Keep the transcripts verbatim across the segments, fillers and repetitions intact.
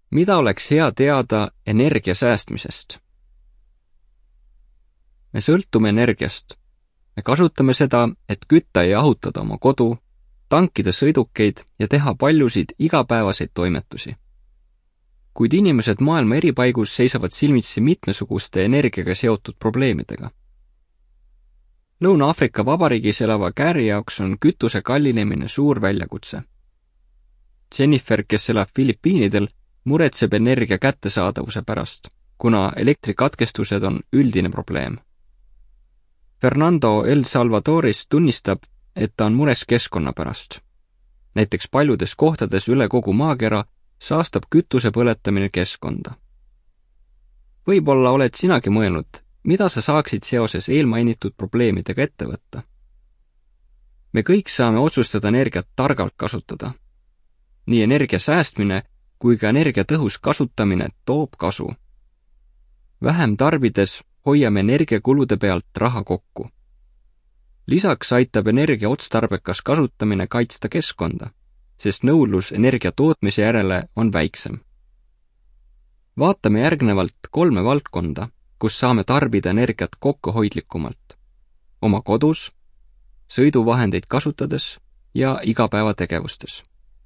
Mida oleks hea teada energia säästmisest? Me sõltume energiast. Me kasutame seda, et kütta ja jahutada oma kodu, tankida sõidukeid ja teha paljusid igapäevaseid toimetusi. Kuid inimesed maailma eri paigus seisavad silmitsi mitmesuguste energiaga seotud probleemidega. Lõuna-Aafrika Vabariigis elava Gary jaoks on kütuse kallinemine suur väljakutse. Jennifer, kes elab Filipiinidel, muretseb energia kättesaadavuse pärast, kuna elektrikatkestused on üldine probleem. Fernando El Salvadoris tunnistab, et ta on mures keskkonna pärast. Näiteks paljudes kohtades üle kogu maakera saastab kütuse põletamine keskkonda. Võib-olla oled sinagi mõelnud, mida sa saaksid seoses eelmainitud probleemidega ette võtta. Me kõik saame otsustada energiat targalt kasutada. Nii energia säästmine kui ka energia tõhus kasutamine toob kasu. Vähem tarbides hoiame energiakulude pealt raha kokku. Lisaks aitab energia otstarbekas kasutamine kaitsta keskkonda, sest nõudlus energia tootmise järele on väiksem. Vaatame järgnevalt kolme valdkonda, kus saame tarbida energiat kokkuhoidlikumalt. Oma kodus, sõiduvahendeid kasutades ja igapäevategevustes.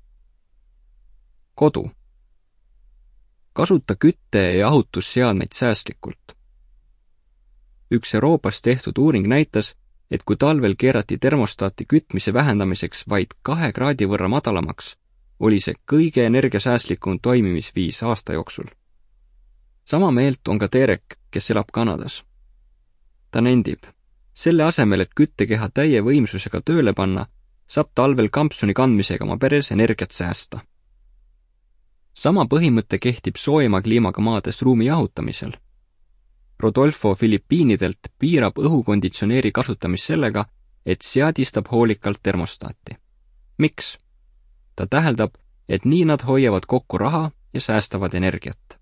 Kodu. Kasuta kütte- ja jahutusseadmeid säästlikult. Üks Euroopas tehtud uuring näitas, et kui talvel keerati termostaati kütmise vähendamiseks vaid kahe kraadi võrra madalamaks, oli see kõige energiasäästlikum toimimisviis aasta jooksul. Sama meelt on ka Derek, kes elab Kanadas. Ta nendib, selle asemel, et küttekeha täie võimsusega tööle panna, saab talvel kampsuni kandmisega oma peres energiat säästa. Sama põhimõte kehtib soojema kliimaga maades ruumi jahutamisel. Rodolfo Filipiinidelt piirab õhukonditsioneeri kasutamist sellega, et seadistab hoolikalt termostaati. Miks? Ta täheldab, et nii nad hoiavad kokku raha ja säästavad energiat.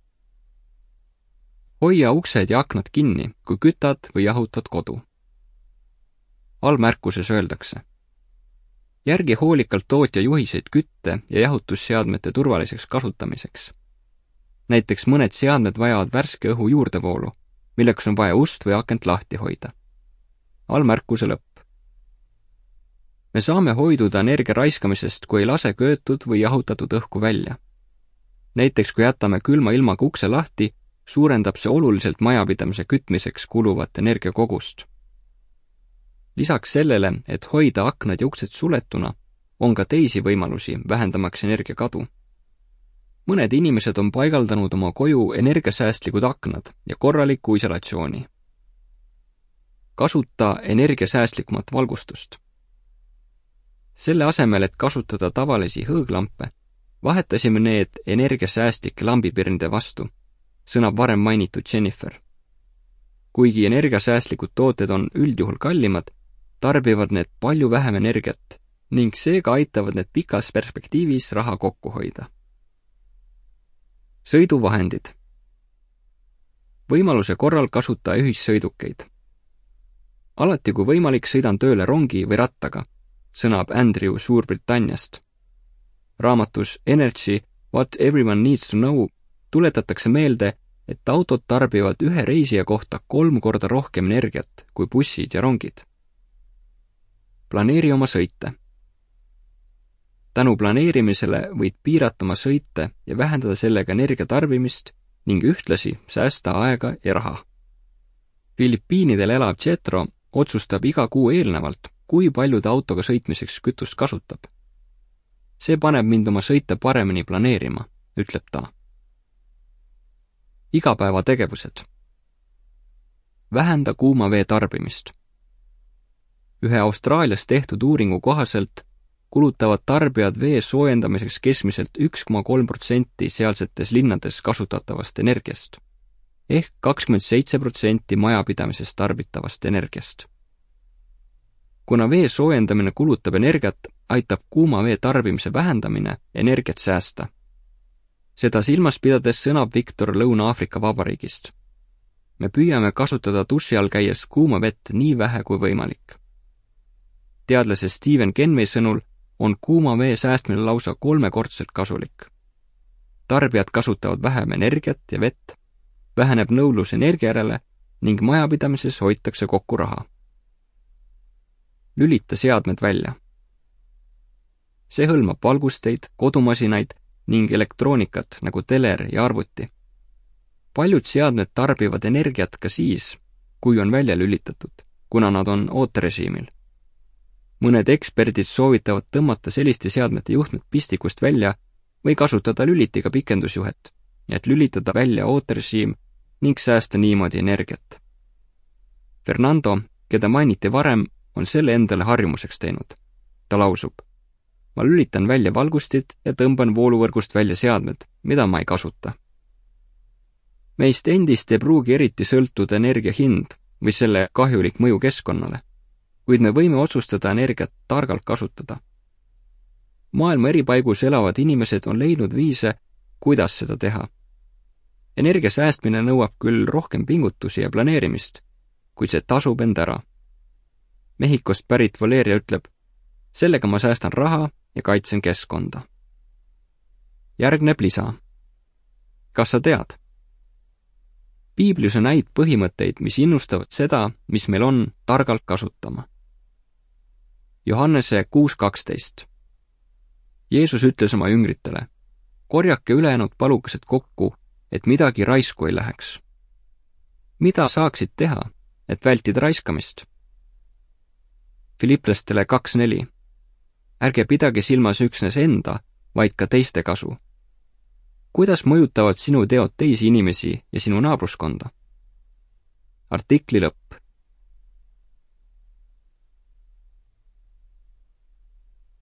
Hoia uksed ja aknad kinni, kui kütad või jahutad kodu. Allmärkuses öeldakse. Järgi hoolikalt tootja juhiseid kütte- ja jahutusseadmete turvaliseks kasutamiseks. Näiteks mõned seadmed vajavad värske õhu juurdevoolu, milleks on vaja ust või akent lahti hoida. Allmärkuse lõpp. Me saame hoiduda energia raiskamisest, kui ei lase köötud või jahutatud õhku välja. Näiteks kui jätame külma ilmaga ukse lahti, suurendab see oluliselt majapidamise kütmiseks kuluvat energiakogust. Lisaks sellele, et hoida aknad ja uksed suletuna, on ka teisi võimalusi vähendamaks energiakadu. Mõned inimesed on paigaldanud oma koju energiasäästlikud aknad ja korraliku isolatsiooni. Kasuta energiasäästlikumat valgustust. Selle asemel, et kasutada tavalisi hõõglampe, vahetasime need energiasäästlike lambipirnide vastu, sõnab varem mainitud Jennifer. Kuigi energiasäästlikud tooted on üldjuhul kallimad, tarbivad need palju vähem energiat ning seega aitavad need pikas perspektiivis raha kokku hoida. Sõiduvahendid. Võimaluse korral kasuta ühissõidukeid. Alati kui võimalik, sõidan tööle rongi või rattaga, sõnab Andrew Suurbritanniast. Raamatus Energy, What Everyone Needs to Know tuletatakse meelde, et autod tarbivad ühe reisija kohta kolm korda rohkem energiat kui bussid ja rongid. Planeeri oma sõite. Tänu planeerimisele võid piirata oma sõite ja vähendada sellega energiatarbimist ning ühtlasi säästa aega ja raha. Filipiinidel elav Jetro otsustab iga kuu eelnevalt, kui palju ta autoga sõitmiseks kütust kasutab. See paneb mind oma sõite paremini planeerima, ütleb ta. Igapäevategevused. Vähenda kuuma vee tarbimist. Ühe Austraalias tehtud uuringu kohaselt kulutavad tarbijad vee soojendamiseks keskmiselt üks koma kolm protsenti sealsetes linnades kasutatavast energiast, ehk kakskümmend seitse protsenti majapidamises tarbitavast energiast. Kuna vee soojendamine kulutab energiat, aitab kuuma vee tarbimise vähendamine energiat säästa. Seda silmas pidades sõnab Viktor Lõuna-Aafrika Vabariigist. Me püüame kasutada duši all käies kuuma vett nii vähe kui võimalik. Teadlase Stephen Kenway sõnul on kuuma vee säästmine lausa kolmekordselt kasulik. tarbijad kasutavad vähem energiat ja vett, väheneb nõudlus energia järele ning majapidamises hoitakse kokku raha. Lülita seadmed välja. See hõlmab valgusteid, kodumasinaid ning elektroonikat nagu teler ja arvuti. Paljud seadmed tarbivad energiat ka siis, kui on välja lülitatud, kuna nad on ooterežiimil. Mõned eksperdid soovitavad tõmmata selliste seadmete juhtmed pistikust välja või kasutada lülitiga pikendusjuhet, et lülitada välja ooterežiim ning säästa niimoodi energiat. Fernando, keda mainiti varem, on selle endale harjumuseks teinud. Ta lausub: ma lülitan välja valgustid ja tõmban vooluvõrgust välja seadmed, mida ma ei kasuta. Meist endist ei pruugi eriti sõltuda energia hind või selle kahjulik mõju keskkonnale, kuid me võime otsustada energiat targalt kasutada. Maailma eri paigus elavad inimesed on leidnud viise, kuidas seda teha. Energia säästmine nõuab küll rohkem pingutusi ja planeerimist, kuid see tasub end ära. Mehhikost pärit Valeria ütleb: sellega ma säästan raha ja kaitsen keskkonda. Järgneb lisa. Kas sa tead? Piiblis on häid põhimõtteid, mis innustavad seda, mis meil on, targalt kasutama. Johannese kuus kaksteist. Jeesus ütles oma jüngritele: korjake ülejäänud palukesed kokku, et midagi raisku ei läheks. Mida saaksid teha, et vältida raiskamist? Filiplastele kaks neli. Ärge pidage silmas üksnes enda, vaid ka teiste kasu. Kuidas mõjutavad sinu teod teisi inimesi ja sinu naabruskonda? Artikli lõpp.